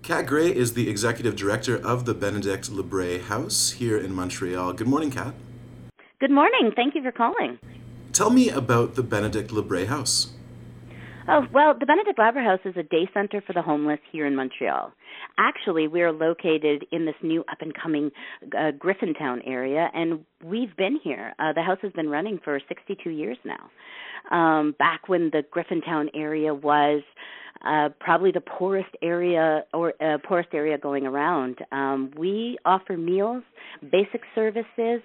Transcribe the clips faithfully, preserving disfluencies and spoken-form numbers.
Kat Gray is the executive director of the Benedict Lebray House here in Montreal. Good morning, Kat. Good morning. Thank you for calling. Tell me about the Benedict Lebray House. Oh, well, the Benedict Lebray House is a day center for the homeless here in Montreal. Actually, we are located in this new up-and-coming uh, Griffintown area, and we've been here. Uh, the house has been running for sixty-two years now. Um, back when the Griffintown area was uh, probably the poorest area or uh, poorest area going around, um, we offer meals, basic services,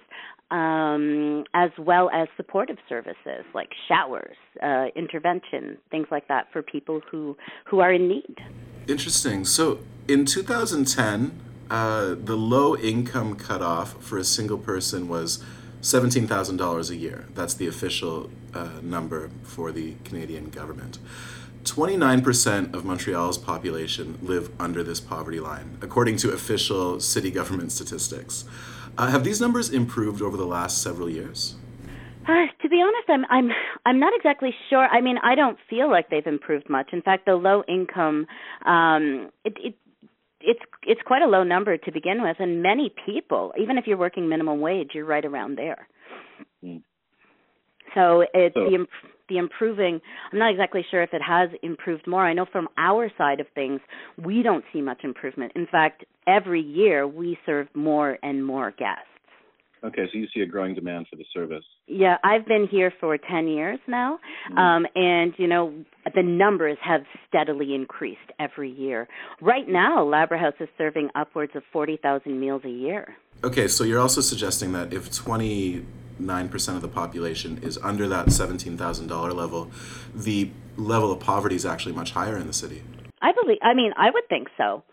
Um, as well as supportive services like showers, uh, intervention, things like that for people who, who are in need. Interesting. So in two thousand ten, uh, the low income cutoff for a single person was seventeen thousand dollars a year. That's the official uh, number for the Canadian government. twenty-nine percent of Montreal's population live under this poverty line, according to official city government statistics. Uh, have these numbers improved over the last several years? Uh, to be honest, I'm I'm I'm not exactly sure. I mean, I don't feel like they've improved much. In fact, the low income, um, it, it it's it's quite a low number to begin with, and many people, even if you're working minimum wage, you're right around there. Mm. So it's So- the imp- the improving. I'm not exactly sure if it has improved more. I know from our side of things, we don't see much improvement. In fact, every year we serve more and more guests. Okay, so you see a growing demand for the service. Yeah, I've been here for ten years now, Mm. um, and, you know, the numbers have steadily increased every year. Right now, Lebray House is serving upwards of forty thousand meals a year. Okay, so you're also suggesting that if twenty-nine percent of the population is under that seventeen thousand dollars level, the level of poverty is actually much higher in the city. I believe, I mean, I would think so.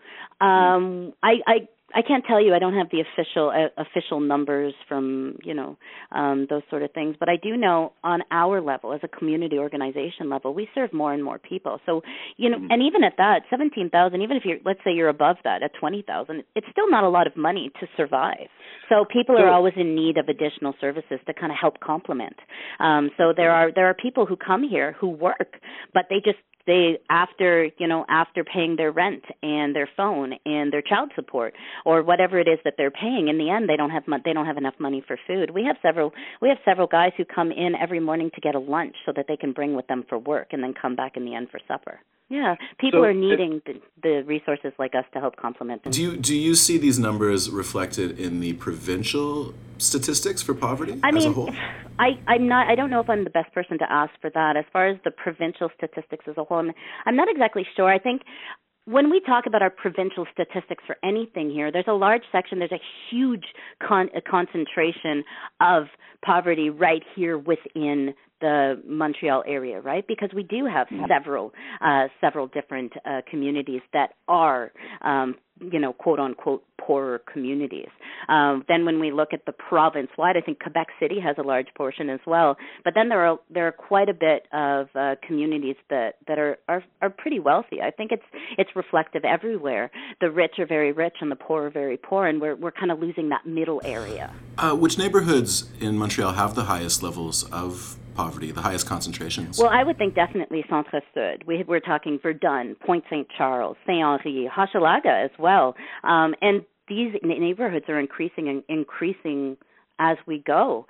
Um, I, I I can't tell you. I don't have the official uh, official numbers from, you know, um, those sort of things. But I do know on our level, as a community organization level, we serve more and more people. So, you know, and even at that, seventeen thousand, even if you're, let's say you're above that at twenty thousand, it's still not a lot of money to survive. So people are always in need of additional services to kind of help complement. Um, so there are there are people who come here who work, but they just They after you know after paying their rent and their phone and their child support or whatever it is that they're paying, in the end they don't have mo- they don't have enough money for food. We have several we have several guys who come in every morning to get a lunch so that they can bring with them for work and then come back in the end for supper. Yeah, people So are needing the, the resources like us to help complement them. Do you do you see these numbers reflected in the provincial statistics for poverty I as mean, a whole? I, I'm not. I don't know if I'm the best person to ask for that. As far as the provincial statistics as a whole, I'm, I'm not exactly sure. I think when we talk about our provincial statistics for anything here, there's a large section. There's a huge con- a concentration of poverty right here within the Montreal area, right? Because we do have several, uh, several different uh, communities that are, um, you know, quote unquote, poorer communities. Um, then when we look at the province-wide, I think Quebec City has a large portion as well. But then there are there are quite a bit of uh, communities that that are, are are pretty wealthy. I think it's it's reflective everywhere. The rich are very rich and the poor are very poor, and we're we're kind of losing that middle area. Uh, which neighborhoods in Montreal have the highest levels of poverty, the highest concentrations? Well, I would think definitely Centre Sud. We, we're talking Verdun, Pointe Saint Charles, Saint Henri, Hochelaga as well. Um, and these neighborhoods are increasing and increasing as we go.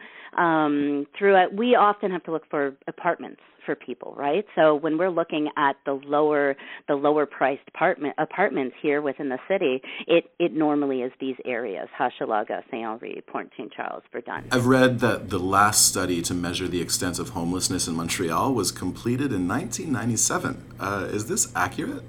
Um, throughout, we often have to look for apartments for people, right? So when we're looking at the lower the lower priced apartment apartments here within the city, it, it normally is these areas: Hochelaga, Saint Henri, Pointe Saint Charles, Verdun. I've read that the last study to measure the extent of homelessness in Montreal was completed in nineteen ninety-seven. Uh, is this accurate?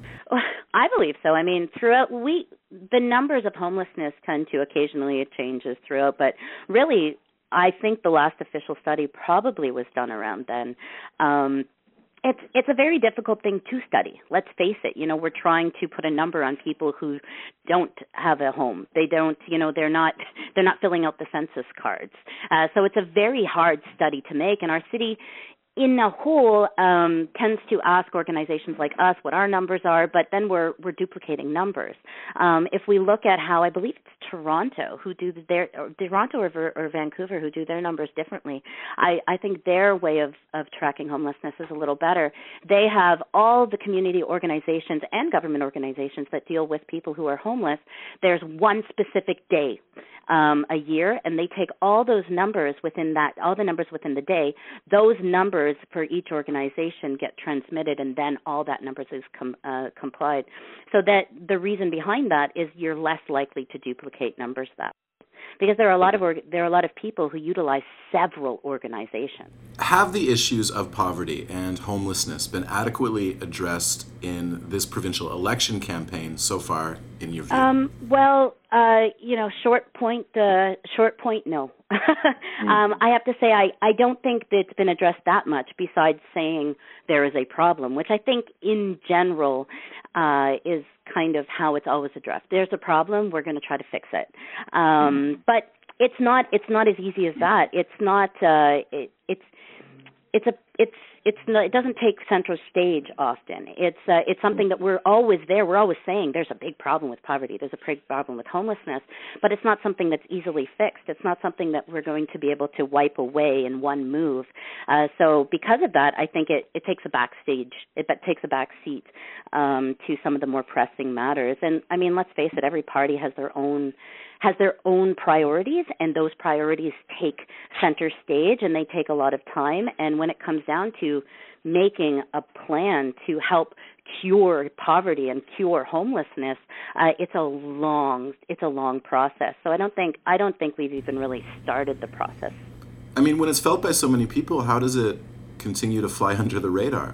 I believe so. I mean, throughout we the numbers of homelessness tend to occasionally it changes throughout, but really, I think the last official study probably was done around then. Um, it's it's a very difficult thing to study. Let's face it. You know, we're trying to put a number on people who don't have a home. They don't. You know, they're not they're not filling out the census cards. Uh, so it's a very hard study to make, and our city in a whole, um, tends to ask organizations like us what our numbers are, but then we're we're duplicating numbers. Um, if we look at how, I believe it's Toronto who do their, or Toronto or, or Vancouver who do their numbers differently, I, I think their way of, of tracking homelessness is a little better. They have all the community organizations and government organizations that deal with people who are homeless. There's one specific day um, a year, and they take all those numbers within that, all the numbers within the day. Those numbers for each organization get transmitted, and then all that numbers is com- uh, complied. So that the reason behind that is you're less likely to duplicate numbers that way, because there are a lot of org- there are a lot of people who utilize several organizations. Have the issues of poverty and homelessness been adequately addressed in this provincial election campaign so far, in your view? Um, well, uh, you know, short point, uh, short point, no. um, I have to say I, I don't think that it's been addressed that much besides saying there is a problem, which I think in general uh, is kind of how it's always addressed. There's a problem, we're going to try to fix it. Um, but it's not it's not as easy as that. It's not uh, it, it's it's a it's it's not, it doesn't take center stage often. It's uh, it's something that we're always there. We're always saying there's a big problem with poverty. There's a big problem with homelessness, but it's not something that's easily fixed. It's not something that we're going to be able to wipe away in one move. Uh, so because of that, I think it, it takes a backstage. It takes a back seat um, to some of the more pressing matters. And I mean, let's face it. Every party has their own has their own priorities, and those priorities take center stage, and they take a lot of time. And when it comes down to making a plan to help cure poverty and cure homelessness, uh, it's a long it's a long process. So I don't think I don't think we've even really started the process. I mean, when it's felt by so many people, how does it continue to fly under the radar?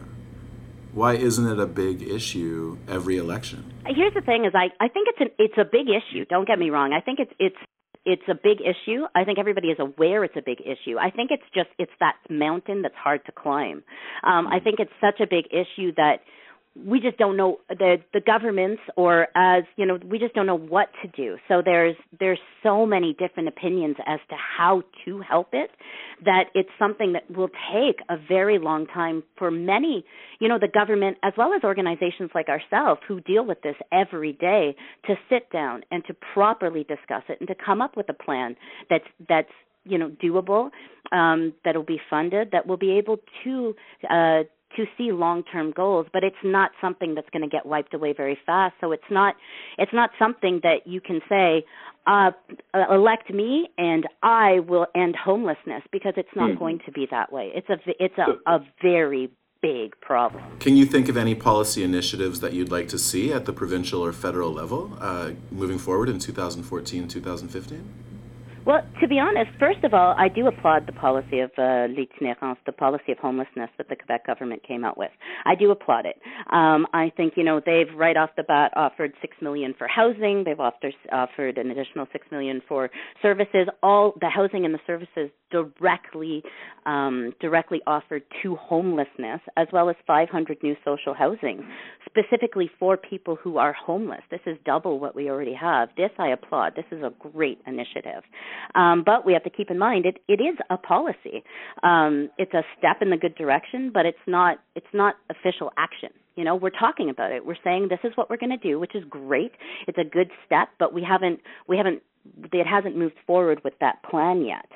Why isn't it a big issue every election? Here's the thing: is I, I think it's an it's a big issue. Don't get me wrong. I think it's it's it's a big issue. I think everybody is aware it's a big issue. I think it's just it's that mountain that's hard to climb. Um, I think it's such a big issue that we just don't know the the governments, or as you know, we just don't know what to do. So there's there's so many different opinions as to how to help it, that it's something that will take a very long time for many, you know, the government as well as organizations like ourselves who deal with this every day, to sit down and to properly discuss it and to come up with a plan that's that's you know doable, um, that will be funded, that will be able to. Uh, to see long-term goals, but it's not something that's going to get wiped away very fast. So it's not it's not something that you can say, uh, elect me and I will end homelessness, because it's not mm. going to be that way. It's a it's a, a very big problem. Can you think of any policy initiatives that you'd like to see at the provincial or federal level uh, moving forward in two thousand fourteen, two thousand fifteen? Well, to be honest, first of all, I do applaud the policy of uh, l'itinérance, the policy of homelessness that the Quebec government came out with. I do applaud it. Um, I think, you know, they've right off the bat offered six million dollars for housing. They've offered, offered an additional six million dollars for services. All the housing and the services directly um, directly offered to homelessness, as well as five hundred new social housing, specifically for people who are homeless. This is double what we already have. This I applaud. This is a great initiative. Um, but we have to keep in mind it, it is a policy. Um, it's a step in the good direction, but it's not it's not official action. You know, we're talking about it. We're saying this is what we're going to do, which is great. It's a good step, but we haven't we haven't it hasn't moved forward with that plan yet.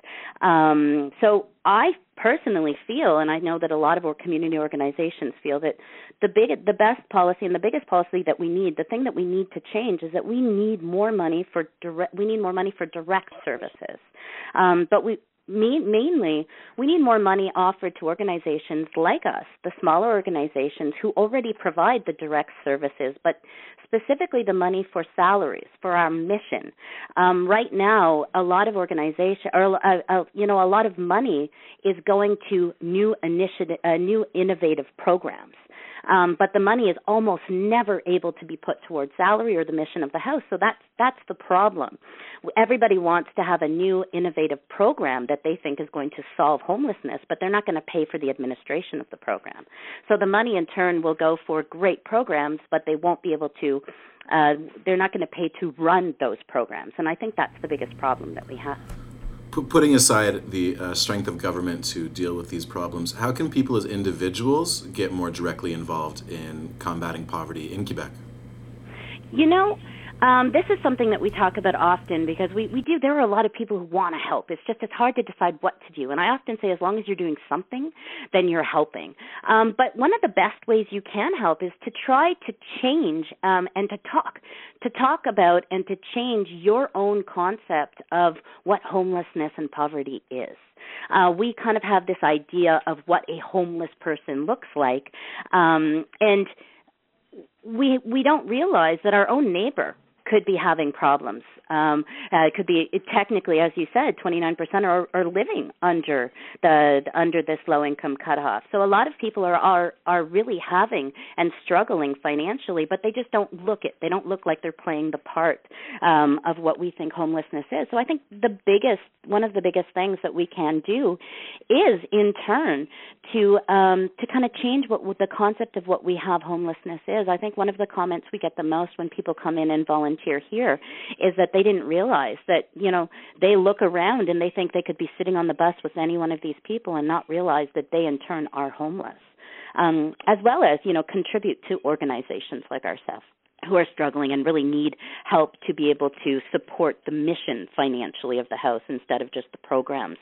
Um, so I personally feel, and I know that a lot of our community organizations feel, that the big, the best policy and the biggest policy that we need, the thing that we need to change, is that we need more money for direct. We need more money for direct services, um, but we. Mainly, we need more money offered to organizations like us, the smaller organizations who already provide the direct services, but specifically the money for salaries, for our mission. Um, right now, a lot of organization, or uh, uh, you know, a lot of money is going to new initiative, uh, new innovative programs. Um, but the money is almost never able to be put towards salary or the mission of the house. So that's that's the problem. Everybody wants to have a new innovative program that they think is going to solve homelessness, but they're not going to pay for the administration of the program. So the money in turn will go for great programs, but they won't be able to, uh, they're not going to pay to run those programs. And I think that's the biggest problem that we have. P- putting aside the uh, strength of government to deal with these problems, how can people as individuals get more directly involved in combating poverty in Quebec? You know, um, this is something that we talk about often because we, we do, there are a lot of people who want to help. It's just, it's hard to decide what to do. And I often say as long as you're doing something, then you're helping. Um, but one of the best ways you can help is to try to change um, and to talk, to talk about and to change your own concept of what homelessness and poverty is. Uh, we kind of have this idea of what a homeless person looks like. Um, and we we don't realize that our own neighbor could be having problems. Um, uh, it could be it, technically, as you said, twenty-nine percent are, are living under the under this low income cutoff. So a lot of people are, are are really having and struggling financially, but they just don't look it. They don't look like they're playing the part um, of what we think homelessness is. So I think the biggest one of the biggest things that we can do is, in turn, to um, to kind of change what, what the concept of what we have homelessness is. I think one of the comments we get the most when people come in and volunteer here is that they didn't realize that, you know, they look around and they think they could be sitting on the bus with any one of these people and not realize that they in turn are homeless, um, as well as, you know, contribute to organizations like ourselves who are struggling and really need help to be able to support the mission financially of the house instead of just the programs.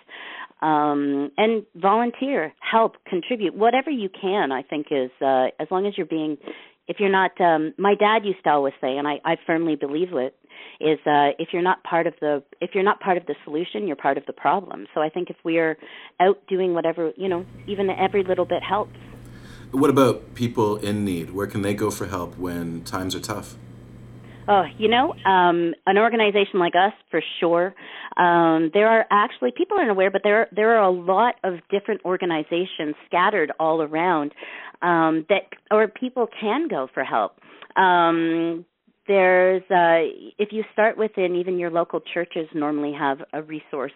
Um, and volunteer, help, contribute, whatever you can, I think is, uh, as long as you're being, if you're not, um, my dad used to always say, and I, I firmly believe it, is uh, if you're not part of the, if you're not part of the solution, you're part of the problem. So I think if we are out doing whatever, you know, even every little bit helps. What about people in need? Where can they go for help when times are tough? Oh, you know, um, an organization like us, for sure. Um, there are actually, people aren't aware, but there are, there are a lot of different organizations scattered all around um, that, or people can go for help. Um, There's, uh, if you start within, even your local churches normally have a resource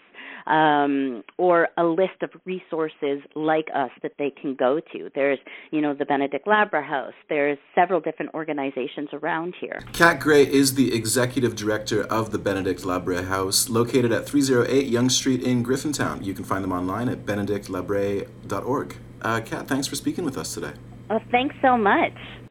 um, or a list of resources like us that they can go to. There's, you know, the Benedict Labre House. There's several different organizations around here. Kat Gray is the executive director of the Benedict Labre House, located at three oh eight Yonge Street in Griffintown. You can find them online at benedict labre dot org. Uh, Kat, thanks for speaking with us today. Oh, thanks so much.